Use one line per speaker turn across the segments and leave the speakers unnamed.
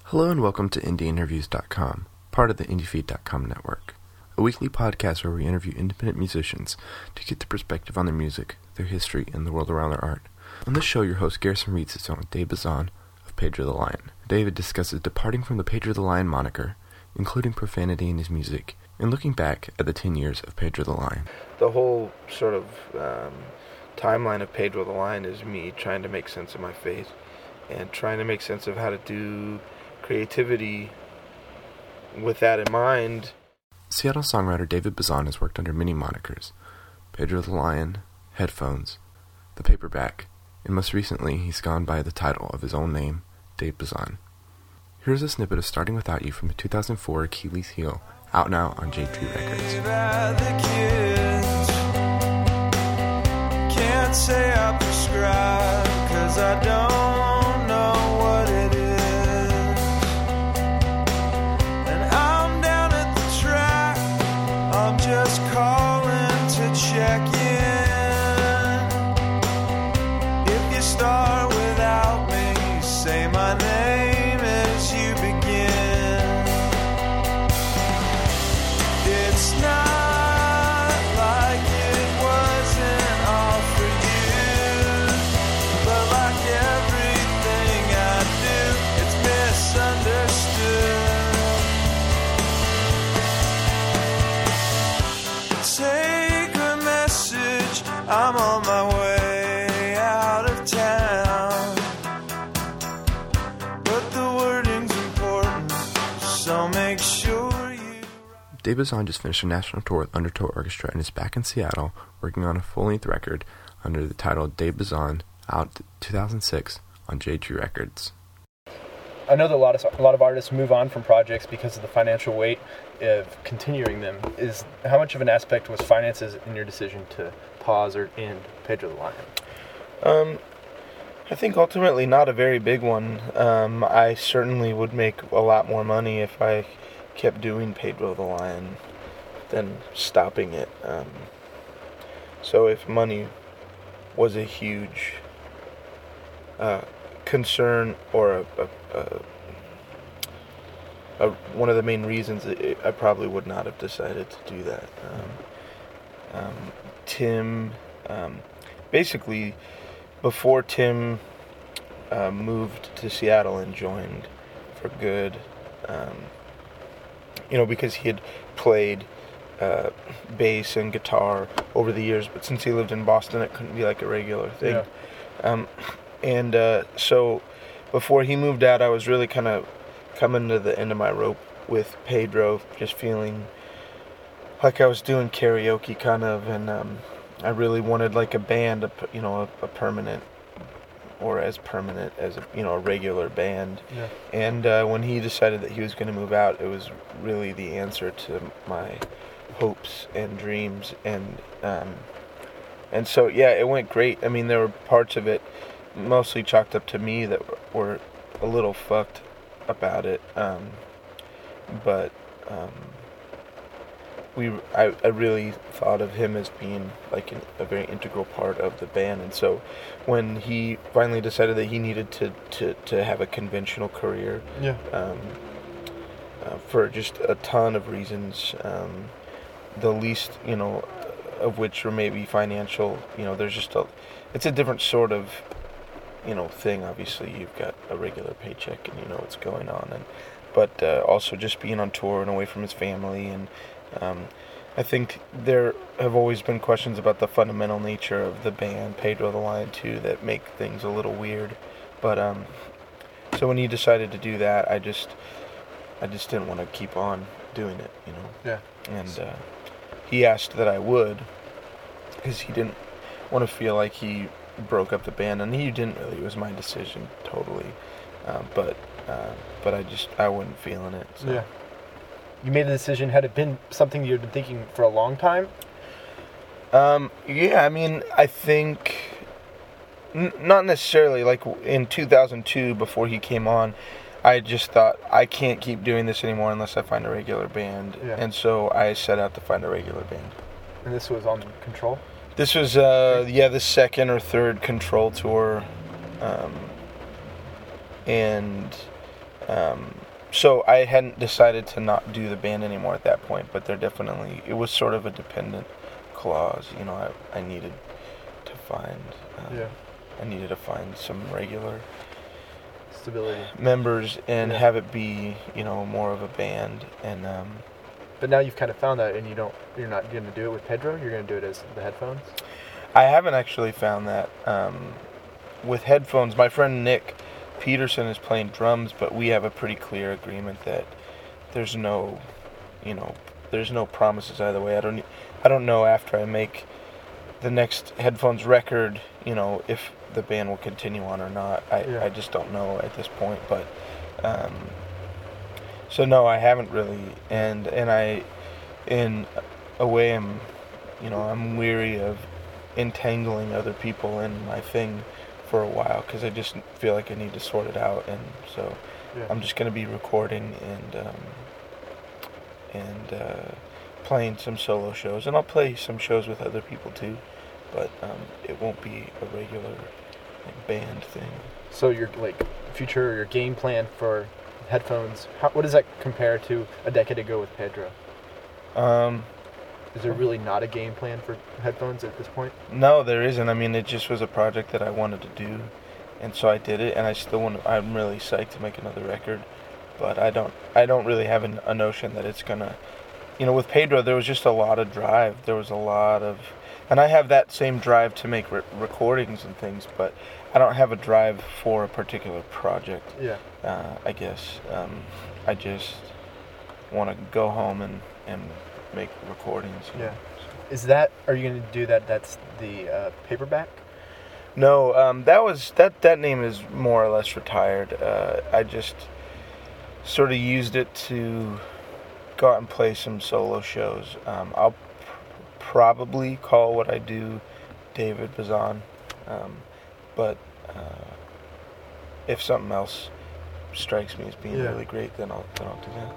Hello and welcome to IndieInterviews.com, part of the IndieFeed.com network, a weekly podcast where we interview independent musicians to get their perspective on their music, their history, and the world around their art. On this show, your host Garrison Reed sits down with Dave Bazan of Pedro the Lion. David discusses departing from the Pedro the Lion moniker, including profanity in his music, and looking back at the 10 years of Pedro the Lion.
The whole sort of timeline of Pedro the Lion is me trying to make sense of my faith and trying to make sense of how to do creativity with that in mind.
Seattle songwriter David Bazan has worked under many monikers: Pedro the Lion, Headphones, The Paperback, and most recently he's gone by the title of his own name, Dave Bazan. Here's a snippet of Starting Without You from the 2004 Achilles Heel, out now on J3 Records.
Can't say I prescribe, 'cause I don't know what it is. And I'm down at the track, I'm just calling to check in. If you start without me, say my name as you begin. It's not like it wasn't all for you, but like everything I do, it's misunderstood. Take a message, I'm on my way out of town, but the wording's important, so make sure you...
Dave Bazan just finished a national tour with Undertow Orchestra and is back in Seattle working on a full-length record under the title Dave Bazan, out 2006 on J3 Records.
I know that a lot of artists move on from projects because of the financial weight of continuing them. How much of an aspect was finances in your decision to pause or end Pedro the Lion?
I think ultimately not a very big one. I certainly would make a lot more money if I kept doing Pedro the Lion than stopping it. So if money was a huge concern or one of the main reasons, I probably would not have decided to do that. Tim, basically, before Tim moved to Seattle and joined for good, because he had played bass and guitar over the years, but since he lived in Boston, it couldn't be like a regular thing. Yeah. So before he moved out, I was really kind of coming to the end of my rope with Pedro, just feeling like I was doing karaoke kind of, and I really wanted like a band, a permanent, or as permanent as a regular band. Yeah. And when he decided that he was going to move out, it was really the answer to my hopes and dreams, and so yeah, it went great. I mean, there were parts of it mostly chalked up to me that were a little fucked about it, but I really thought of him as being like a very integral part of the band, and so when he finally decided that he needed to have a conventional career, for just a ton of reasons, the least of which are maybe financial. There's just it's a different sort of thing. Obviously, you've got a regular paycheck and you know what's going on, but also just being on tour and away from his family, and I think there have always been questions about the fundamental nature of the band Pedro the Lion too that make things a little weird. But so when he decided to do that, I just didn't want to keep on doing it,
Yeah.
And he asked that I would, because he didn't want to feel like he broke up the band, and he didn't really. It was my decision totally, but I wasn't feeling it. So.
Yeah. You made the decision. Had it been something you had been thinking for a long time?
Yeah, I mean, I think not necessarily. Like in 2002, before he came on, I just thought, I can't keep doing this anymore unless I find a regular band. Yeah. And so I set out to find a regular band.
And this was on Control?
This was, the second or third Control tour. And So I hadn't decided to not do the band anymore at that point, but it was sort of a dependent clause. You know, I needed to find, I needed to find some regular
stability
members and have it be, you know, more of a band. And
but now you've kind of found that, and you're not going to do it with Pedro. You're going to do it as the Headphones.
I haven't actually found that. With Headphones, my friend Nick Peterson is playing drums, but we have a pretty clear agreement that there's no promises either way. I don't know after I make the next Headphones record, you know, if the band will continue on or not. I just don't know at this point. But so no, I haven't really, and I, in a way, I'm weary of entangling other people in my thing for a while, because I just feel like I need to sort it out, and so I'm just going to be recording and playing some solo shows, and I'll play some shows with other people too, but it won't be a regular band thing.
So your your game plan for Headphones, what does that compare to a decade ago with Pedro? Is there really not a game plan for Headphones at this point?
No, there isn't. I mean, it just was a project that I wanted to do, and so I did it. And I'm really psyched to make another record, but I don't really have a notion that it's gonna. You know, with Pedro, there was just a lot of drive. There was a lot of, and I have that same drive to make recordings and things, but I don't have a drive for a particular project.
Yeah.
I guess I just want to go home and make recordings.
Yeah. Are you going to do that? That's the paperback?
No, that name is more or less retired. I just sort of used it to go out and play some solo shows. I'll probably call what I do David Bazan, but if something else strikes me as being really great, then I'll do that.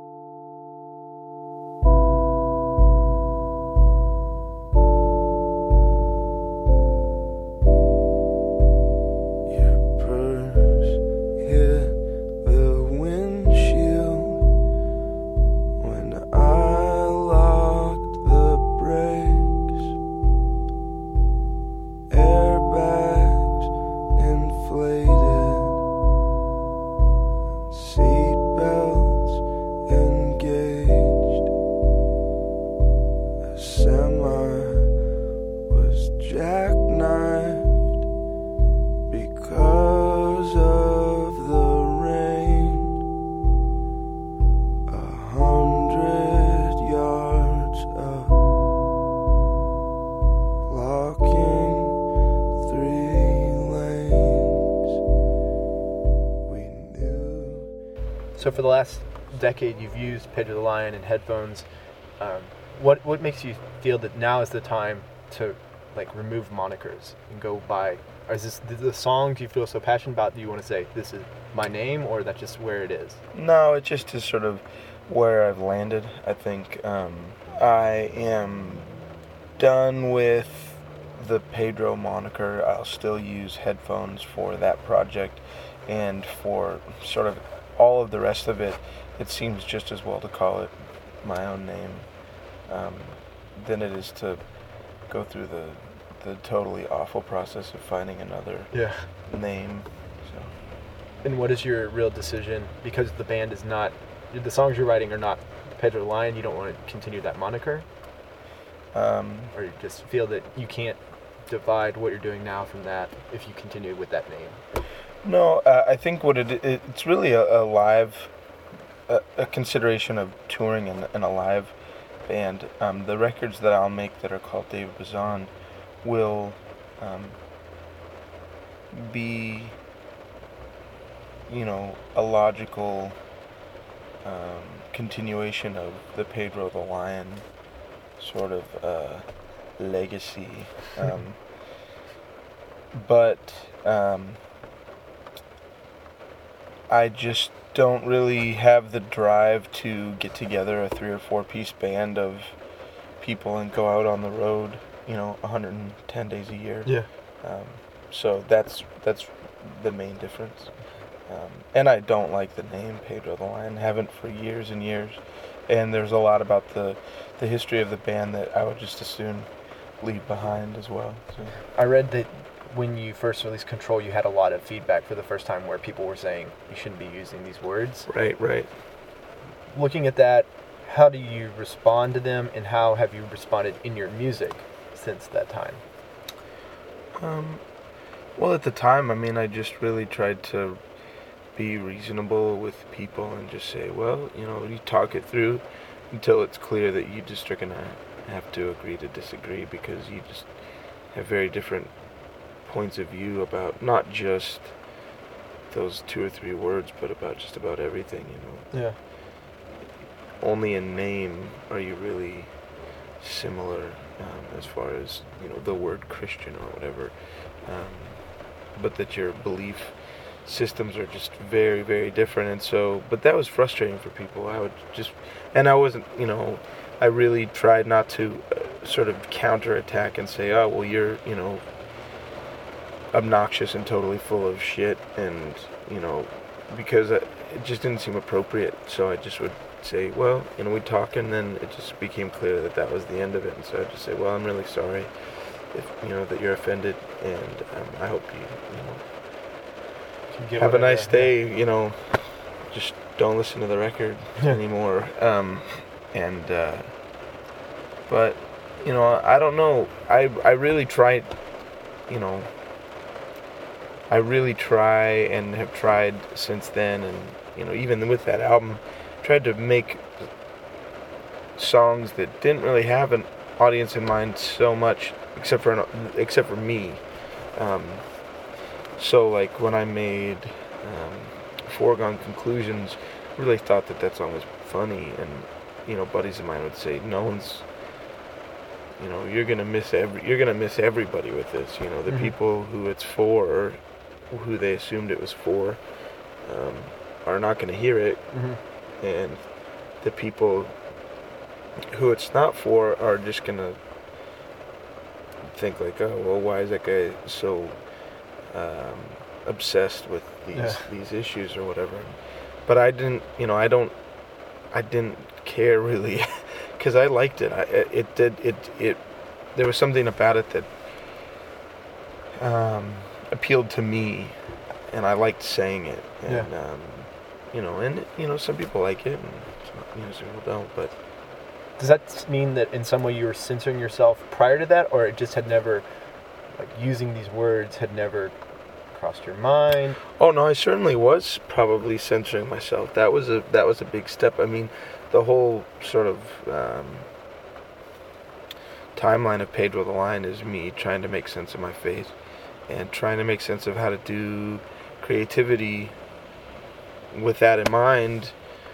So for the last decade, you've used Pedro the Lion and Headphones. What makes you feel that now is the time to remove monikers and go by? Or is this the songs you feel so passionate about that you want to say this is my name, or that's just where it is?
No, it just is sort of where I've landed. I think I am done with the Pedro moniker. I'll still use Headphones for that project, and for sort of all of the rest of it, it seems just as well to call it my own name than it is to go through the totally awful process of finding another name. So.
And what is your real decision? Because the band is not, the songs you're writing are not Pedro the Lion, you don't want to continue that moniker? Or you just feel that you can't divide what you're doing now from that if you continue with that name?
No, I think what it's really a live, a consideration of touring in a live band. The records that I'll make that are called David Bazan will be, a logical continuation of the Pedro the Lion sort of legacy. But I just don't really have the drive to get together a 3 or 4 piece band of people and go out on the road, 110 days a year.
Yeah.
So that's the main difference. And I don't like the name Pedro the Lion, haven't for years and years. And there's a lot about the history of the band that I would just as soon leave behind as well. So.
I read that when you first released Control, you had a lot of feedback for the first time where people were saying you shouldn't be using these words.
Right.
Looking at that, how do you respond to them, and how have you responded in your music since that time?
Well, at the time, I just really tried to be reasonable with people and just say, well, you talk it through until it's clear that you just are going to have to agree to disagree, because you just have very different points of view about not just those 2 or 3 words, but about just about everything,
Yeah.
Only in name are you really similar as far as, the word Christian or whatever. But that your belief systems are just very, very different. And so, but that was frustrating for people. I wasn't, I really tried not to sort of counterattack and say, oh, well, you're, obnoxious and totally full of shit. And, because it just didn't seem appropriate. So I just would say, well, we'd talk, and then it just became clear that was the end of it. And so I'd just say, well, I'm really sorry if, that you're offended, and I hope you have a nice day, just don't listen to the record anymore. But, I don't know. I really tried, I really try and have tried since then, and, even with that album, tried to make songs that didn't really have an audience in mind so much, except for me. So like when I made Foregone Conclusions, I really thought that song was funny, and buddies of mine would say, no one's, you're gonna miss everybody with this. The people who it's for, or who they assumed it was for, are not gonna hear it, and the people who it's not for are just gonna think like, oh, well, why is that guy so obsessed with these issues or whatever? But I didn't, I didn't care really, because I liked it. There was something about it that appealed to me, and I liked saying it. And some people like it, and some people don't. But
does that mean that in some way you were censoring yourself prior to that, or it just had never, like, using these words had never crossed your mind?
Oh no, I certainly was probably censoring myself. That was a big step. The whole sort of timeline of Pedro the Lion is me trying to make sense of my faith, and trying to make sense of how to do creativity with that in mind,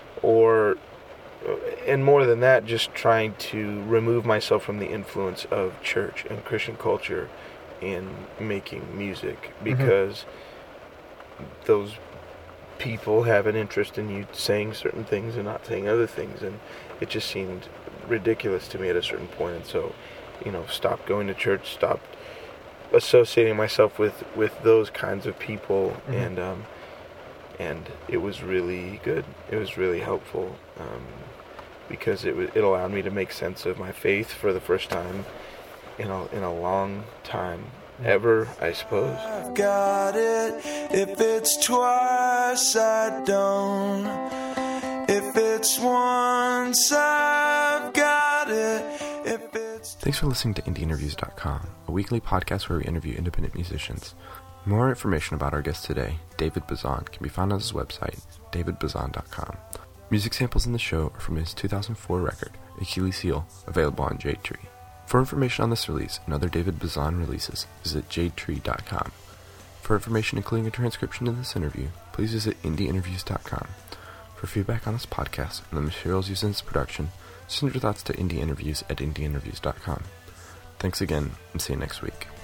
and more than that, just trying to remove myself from the influence of church and Christian culture in making music, because those people have an interest in you saying certain things and not saying other things, and it just seemed ridiculous to me at a certain point. And so, stopped going to church, stopped associating myself with those kinds of people, and it was really good. It was really helpful, because it allowed me to make sense of my faith for the first time in a long time ever, I suppose.
I've got it. If it's twice, I don't. If it's once, I've got it. If it's...
Thanks for listening to IndieInterviews.com, a weekly podcast where we interview independent musicians. More information about our guest today, David Bazan, can be found on his website, davidbazan.com. Music samples in the show are from his 2004 record, Achilles Heel, available on Jade Tree. For information on this release and other David Bazan releases, visit jadetree.com. For information including a transcription of this interview, please visit IndieInterviews.com. For feedback on this podcast and the materials used in its production, send your thoughts to IndieInterviews@IndieInterviews.com. Thanks again, and see you next week.